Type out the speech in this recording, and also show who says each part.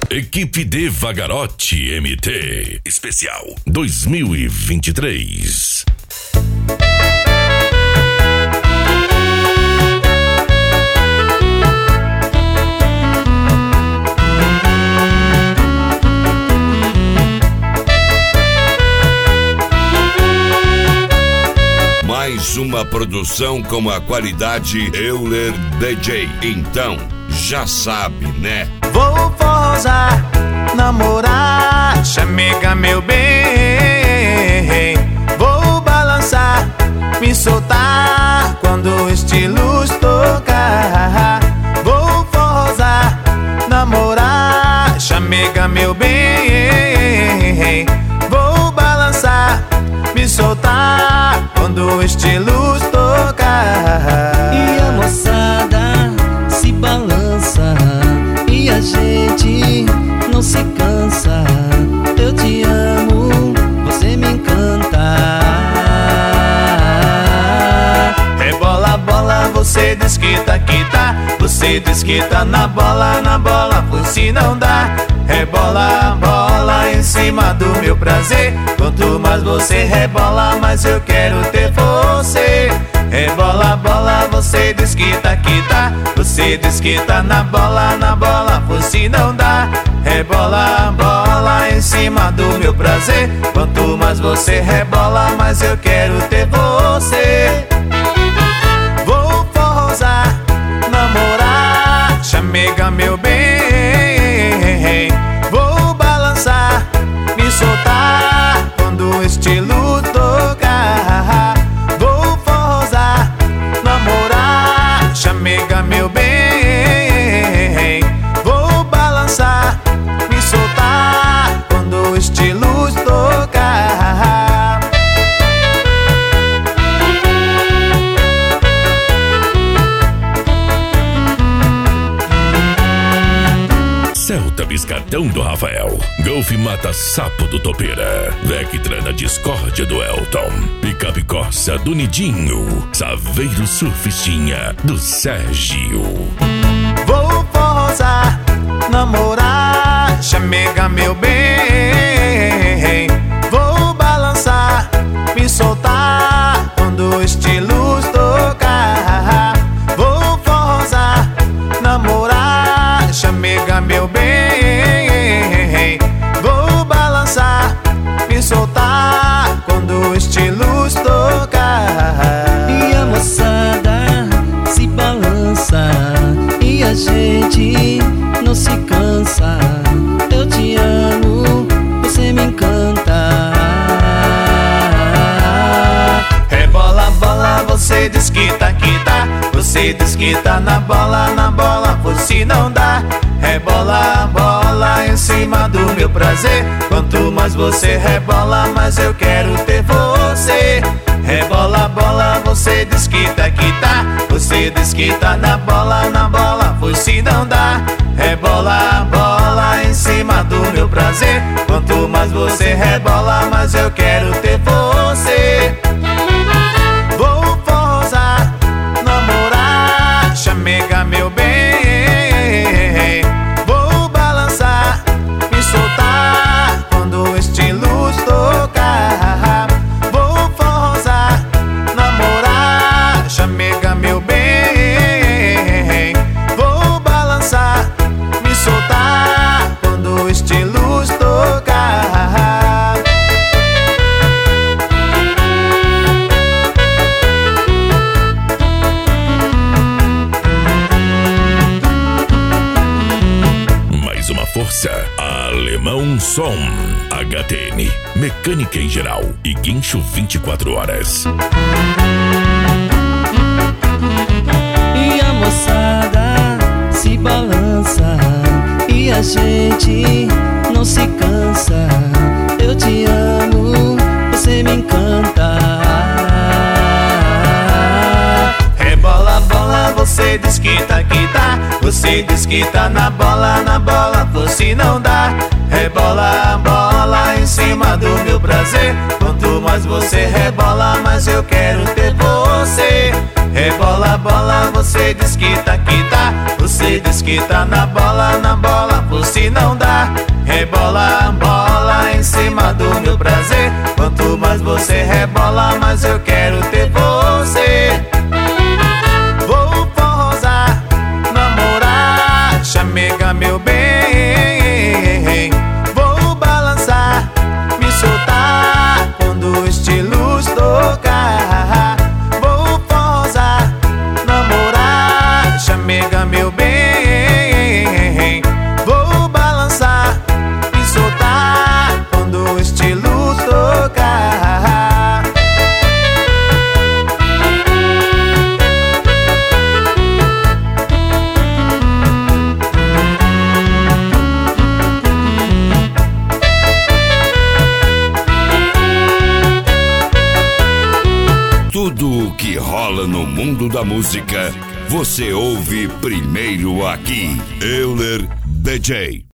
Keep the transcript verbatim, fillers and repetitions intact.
Speaker 1: Equipe de Vagarotti M T Especial dois mil e vinte e três. Mais uma produção com a qualidade Euler D J. Então, já sabe, né?
Speaker 2: Vou forrosar, namorar, chamega meu bem. Vou balançar, me soltar quando o estilos tocar. Vou forrosar, namorar, chamega meu bem. Vou balançar, me soltar quando o estilos tocar.
Speaker 3: E a moçada se balança e a gente não se cansa. Eu te amo, você me encanta.
Speaker 2: Rebola, bola, você desquita, quita. Você desquita na bola, na bola, por se não dá. Rebola, bola em cima do meu prazer. Quanto mais você rebola, mais eu quero ter você. Rebola, bola, você desquita, quita. Você desquita na bola, na bola, por se não dá. Rebola, bola em cima do meu prazer. Quanto mais você rebola, mais eu quero ter você. Vou forrosar, namorar, chamega meu bem. Vou balançar, me soltar quando o estilo tocar. Vou forrosar, namorar, chamega meu bem. Vou balançar, me soltar quando o estilo tocar.
Speaker 1: Celta Biscardão do Rafael, Golf Mata Sapo do Topeira, Vectra na Discórdia do Elton, Picape Corsa do Nidinho, Saveiro Surfistinha do Sérgio.
Speaker 2: Vou forrosar, namorar, chamega meu bem. Vou balançar, me soltar quando o estilos tocar. Vou forrosar, namorar, chamega meu bem. Vou balançar, me soltar quando o estilos tocar.
Speaker 3: E a moçada se balança e a gente não se cansa. Eu te amo, você me encanta.
Speaker 2: Rebola, bola, você desquita, quita. Você desquita na bola, na bola, por se não dá. Rebola, bola em cima do meu prazer. Quanto mais você rebola, mais eu quero ter você. Rebola, bola, você desquita, quita. Você desquita na bola, na bola, por se não dá. Rebola, bola em cima do meu prazer. Quanto mais você rebola, mais eu quero ter você. Vou forrosar, namorar, chamega meu bem. Vou balançar, me soltar quando o estilos tocar. Vou forrosar, namorar, chamega meu bem. Vou balançar, me soltar quando o estilos tocar.
Speaker 1: Mais uma força, Alemão Som, H T N, mecânica em geral e guincho vinte e quatro horas.
Speaker 3: E a moçada se balança e a gente não se cansa. Eu te amo, você me encanta.
Speaker 2: Rebola, bola, você desquita, quita. Você desquita na bola, na bola, por se não dá. Rebola, bola em cima do meu prazer. Quanto mais você rebola, mais eu quero ter você. Rebola, bola, você desquita, quita. Você Você diz que tá na bola, na bola, você não dá. Rebola, bola em cima do meu prazer. Quanto mais você rebola, mais eu quero ter você. Vou forrosar, namorar, chamega meu bem. Vou balançar, me soltar quando o estilos tocar. Vou forrosar, namorar, chamega meu bem. Vou balançar, me soltar quando o estilo tocar.
Speaker 1: Tudo o que rola no mundo da música, você ouve primeiro aqui. Euler D J.